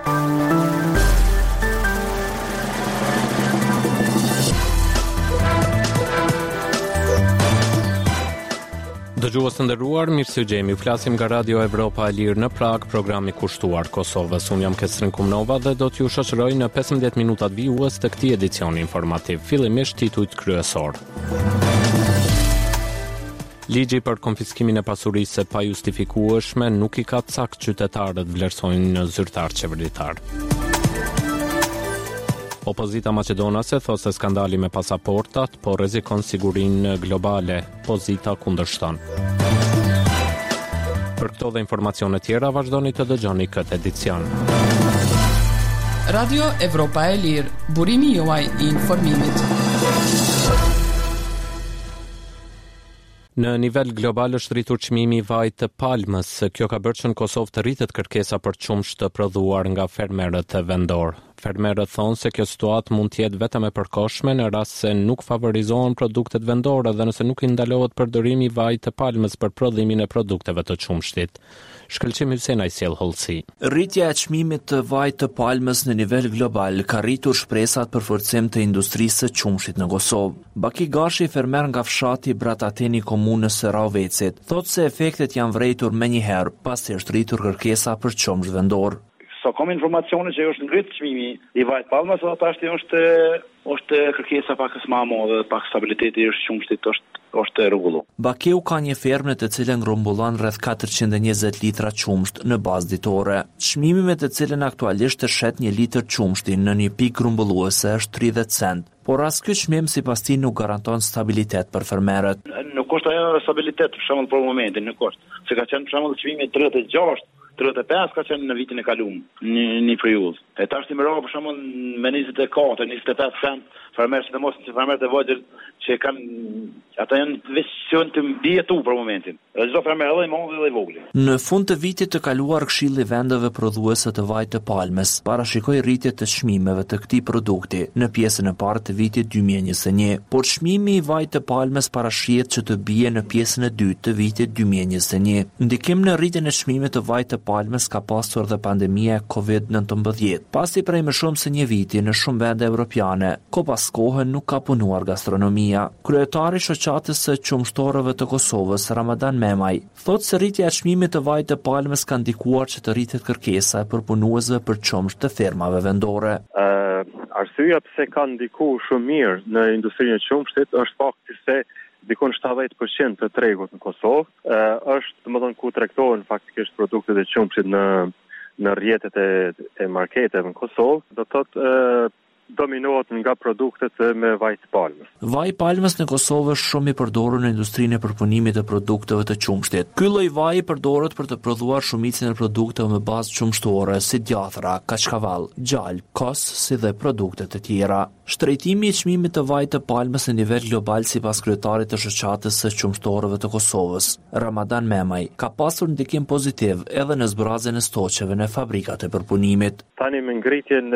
Dëgjues të nderuar, mirë se jemi. Flasim nga Radio Evropa e Lirë në Prag, programi kushtuar Kosovës. Unë jam Kestrin Kumnova dhe do t'ju shoqëroj në 15 minutat vijues të këtij edicioni informativ. Fillimisht titujt kryesor. Ligji për konfiskimin e pasurisë së pajustifikueshme nuk i ka cakt qytetarët vlerësojnë në zyrtar qeveritar. Opozita maqedonase thos se skandali me pasaportat, po rrezikon sigurinë globale. Pozita kundërshton. Për këto dhe informacione tjera vazhdoni të dëgjoni këtë edicion. Radio Evropa e Lirë, burimi juaj I informimit. Në nivel global është rritur çmimi I vajit të palmës. Kjo ka bërë që në Kosovë të rritet kërkesa për qumësht të prodhuar nga fermerët vendor. Fermerët thonë se kjo situatë mund të jetë vetëm e përkohshme në rast se nuk favorizohen produktet vendore dhe nëse nuk I ndalohet përdorimi I vajit të palmës për prodhimin e produkteve të qumshtit. Shkëlqim Hysen ai sjell hollësi. Rritja e çmimit të vajit të palmës në nivel global ka rritur shpresat për forcim të industrisë së qumshtit në Kosovë. Baki Gashi, fermer nga fshati Bratateni komunës së Ravecit, thotë se efektet janë vërejtur menjëherë pasi është rritur kërkesa për qumësht vendor. Sa kam informacione që është ngrit çmimi I vajit palmës, atashti është kërkesa pak më e madhe, pak stabiliteti I qumshtit është rregullu. Bakeu ka një fermë në të cilën grumbullon rreth 420 litra qumsht në bazë ditore. Çmimi me të cilën aktualisht të shet një litër qumshti në një pikë grumbulluese është 30 cent. Por as ky çmim sipas tij nuk garanton stabilitet për fermerët. Nuk është ajo stabilitet për shembull për momentin, nuk është. Se ka qenë për shembull çmimi 36-35 ka qenë në vitin e kaluar, një periudhë. E tash më rrova për shembull me 24-25 cent fermerë, sidomos fermerët e vogël që ata janë veçën të mbietu për momentin. Çdo fermer edhe I madh edhe I vogël. Në fund të vitit të kaluar, Këshilli I vendeve prodhuese të vajit të palmës parashikoi rritje të çmimeve të këtij produkti në pjesën e parë të vitit 2021, por çmimi I vajit të palmës parashihet që të bie në pjesën e dytë të vitit 2021. Ndikim në rritjen e çmimit të vajit të palmës ka pasur dhe pandemia e COVID-19. Pasi prej më shumë se një viti në shumë vende evropiane, pas kohën nuk ka punuar gastronomia. Kryetari I shoqatës së qumshtorëve të Kosovës, Ramadan Memaj, thotë se rritja e çmimit të vajit të palmës ka ndikuar që të rritet kërkesa për punuesve për qumsht të fermave vendore. Arsyeja pse ka ndikuar shumë mirë në industrinë e qumshtit është fakti se dikon 70% të tregut në Kosovë është, domethënë, ku tregtohen faktikisht produktet e qumshtit në rrjetet e marketeve në Kosovë, do të thotë dominohet nga produktet me vaj të palmës. Vaj palmës në Kosovë është shumë I përdorur në industrinë e përpunimit të produkteve të qumshtit. Ky lloj vaji përdoret për të prodhuar shumicën e produkteve me bazë qumshtore si djathra, kaçkavall, gjalp, kos, si dhe produkte të tjera. Shtrejtimi I çmimit të vajit të palmës në nivel global sipas kryetarit të shoqatës së qumshtorëve të Kosovës, Ramadan Memaj, ka pasur ndikim pozitiv edhe në zbrazjen e stoqeve në fabrikat e përpunimit. Tani me ngritjen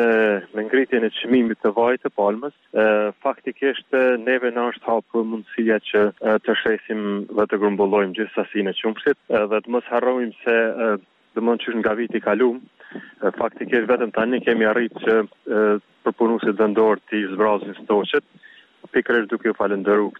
e çmimit të vajit të palmës, faktikisht neve na është hapur mundësia që të shesim dhe të grumbullojmë gjithë sasinë e qumshtit dhe të mos harrojmë se domethënë që nga viti I kaluar, faktikisht vetëm tani kemi arritur që përpunuesit vendor të zbrasin stoqet, pikërisht duke U falendëruar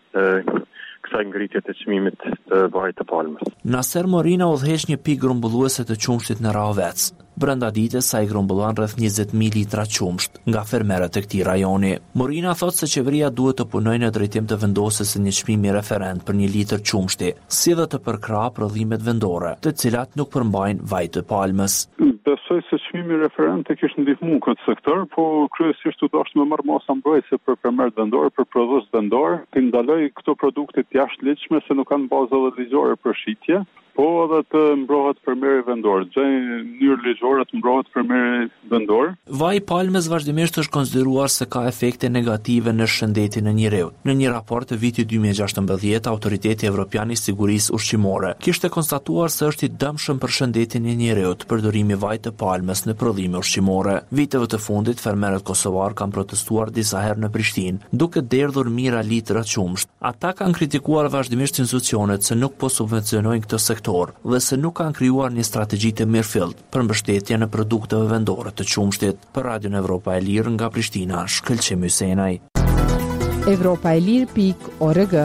kësaj ngritje të çmimit të vajit të palmës. Naser Morina udhëheq një pikë grumbulluese të qumshtit në Ravec. Brenda ditës ai grumbullon rreth 20.000 litra qumsht nga fermerët e këtij rajoni. Morina thotë se qeveria duhet të punojë në drejtim të vendosjes së një çmimi referent për një litër qumshti, si dhe të përkrahë prodhimet vendore, të cilat nuk përmbajnë vaj të palmës. Besoj se çmimi referent e kishte ndihmuar këtë sektor, po kryesisht U dashur me marrë masa mbrojtëse për fermerët vendor, për prodhues vendor, të ndaloj këto produkte të jashtëligjshme se nuk kanë bazë ligjore për shitje, po edhe të mbrohet fermeri vendor. Gjejnë mënyrë ligjore të mbrohet fermeri vendor. Vaji palmës vazhdimisht është konsideruar se ka efekte negative në shëndetin e njerëzit. Në një raport të vitit 2016, Autoriteti Evropian I Sigurisë Ushqimore kishte konstatuar se është I dëmshëm për shëndetin e njerëzit përdorimi I vajit të palmës në prodhime ushqimore. Viteve të fundit, fermerët kosovar kanë protestuar disa herë në Prishtinë, duke derdhur mijëra litra qumsht. Ata kanë kritikuar vazhdimisht institucionet se nuk po subvencionojnë këtë sektor shkaktor dhe se nuk kanë krijuar një strategji të mirëfillt për mbështetje në produkteve vendore të qumshtit. Për Radion Evropa e Lirë nga Prishtina, Shkëlqim Hysenaj. Evropaelir.org.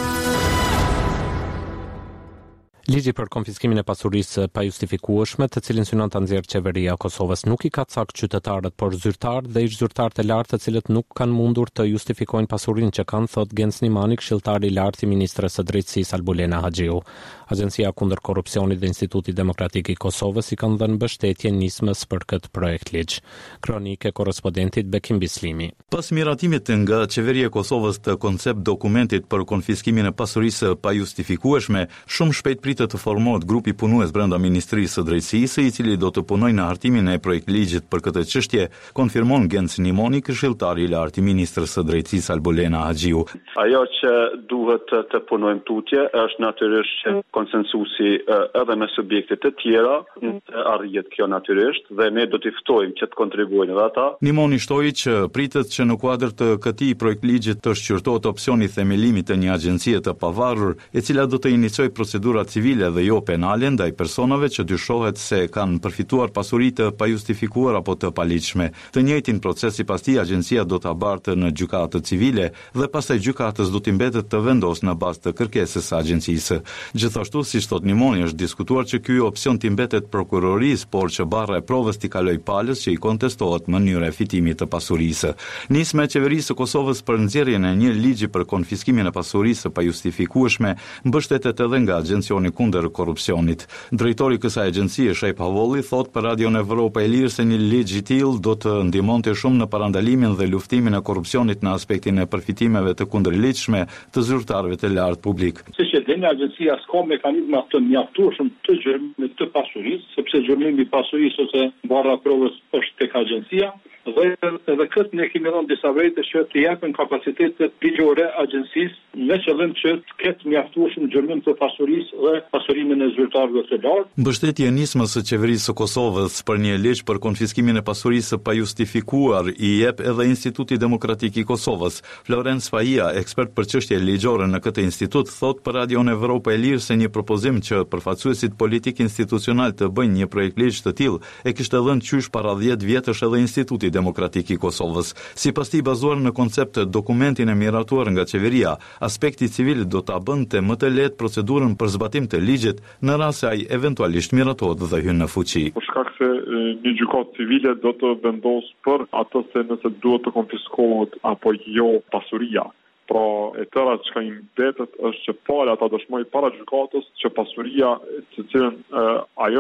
Ligji për konfiskimin e pasurisë pa justifikueshme, të cilin synon ta nxjerrë qeveria e Kosovës, nuk i ka cakt qytetarët, por zyrtarët dhe ish-zyrtarët e lartë, të cilët nuk kanë mundur të justifikojnë pasurinë që kanë, thot Gens Nimani, këshilltari i lartë i ministres së drejtësisë Albulena Haxhiu. Agjencia kundër korrupsionit dhe Instituti Demokratik i Kosovës i kanë dhënë mbështetje nismës për këtë projekt ligj. Kronikë e korrespondentit Bekim Bislimi. Pas miratimit nga qeveria e Kosovës të koncept dokumentit për konfiskimin e pasurisë pa justifikueshme, shumë shpejt të formohet grupi punues brenda Ministrisë së Drejtësisë, i cili do të punojë në hartimin e projektligjit për këtë çështje, konfirmon Gens Nimoni, këshilltari i lartë i ministres së Drejtësisë Albulena Haxhiu. Ajo që duhet të punojmë tutje është natyrisht që konsensusi edhe me subjektet e tjera arrihet kjo natyrisht dhe ne do t'i ftojmë që të kontribuojnë edhe ata. Nimoni shtoi që pritet që në kuadër të këtij projektligjit të shqyrtohet opsioni i themelimit të një agjencie të pavarur, e cila do të iniciojë procedura civile dhe jo penale ndaj personave që dyshohet se kanë përfituar pasuri të pajustifikuar apo të paligjshme. Të njëjtin proces sipas tij agjencia do ta bartë në gjykatë civile dhe pastaj gjykatës do t'i mbetet të vendosë në bazë të kërkesës së agjencisë. Gjithashtu, siç thot Nimoni, është diskutuar që ky opsion t'i mbetet prokurorisë, por që barra e provës t'i kaloj palës që i kontestohet mënyra e fitimit të pasurisë. Nisma e qeverisë së Kosovës për nxjerrjen e një ligji për konfiskimin e pasurisë pa justifikueshme mbështetet edhe nga agjencioni kundër korrupsionit. Drejtori i kësaj agjencie, Shejp Havolli, thot për Radion Evropa e Lirë se një ligj i tillë do të ndihmonte shumë në parandalimin dhe luftimin e korrupsionit në aspektin e përfitimeve të kundërligjshme të zyrtarëve të lartë publik. Siç e dini, agjencia s'ka mekanizma të mjaftueshëm të gjërmimit të pasurisë, sepse gjërmimi i pasurisë ose barra provës është tek agjencia. Dhe edhe këtë ne kemi dhënë disa vete që të japin kapacitetet ligjore agjencisë me qëllim që të ketë mjaftueshëm gjërmim të pasurisë dhe pasurimin e zyrtarëve të lartë. Mbështetje e nismës së qeverisë së Kosovës për një ligj për konfiskimin e pasurisë pa justifikuar i jep edhe Instituti Demokratik i Kosovës. Florence Fajia, ekspert për çështje ligjore në këtë institut, thot për Radion Evropa e Lirë se një propozim që përfaqësuesit politik institucional të bëjnë një projekt ligj të tillë e kishte dhënë qysh para 10 vjetësh edhe Instituti Demokratik i Kosovës. Sipas tij, bazuar në koncept të dokumentin e miratuar nga qeveria, aspekti civil do ta bënte më të lehtë procedurën për zbatim të ligjit në rast se ai eventualisht miratohet dhe hyn në fuqi. Për shkak se një gjykatë civile do të vendosë për atë se nëse duhet të konfiskohet apo jo pasuria. Pra, e tëra që ka i mbetet është që pala ata dëshmoj para gjykatës që pasuria që cilën ajo